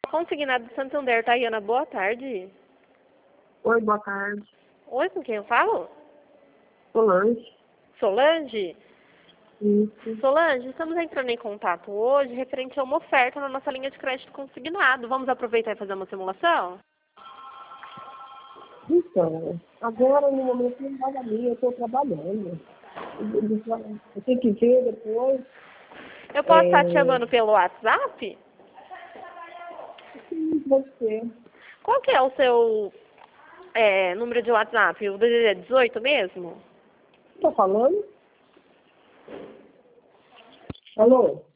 Consignado do Santander, Tayana, boa tarde. Oi, boa tarde. Oi, com quem eu falo? Solange. Solange? Isso. Solange, estamos entrando em contato hoje referente a uma oferta na nossa linha de crédito consignado. Vamos aproveitar e fazer uma simulação? Então, agora no momento não dá pra mim, eu estou trabalhando. Eu tenho que ver depois. Eu posso estar te chamando pelo WhatsApp? Sim, você. Qual que é o seu número de WhatsApp? O DDD é 18 mesmo? Tá falando? Alô?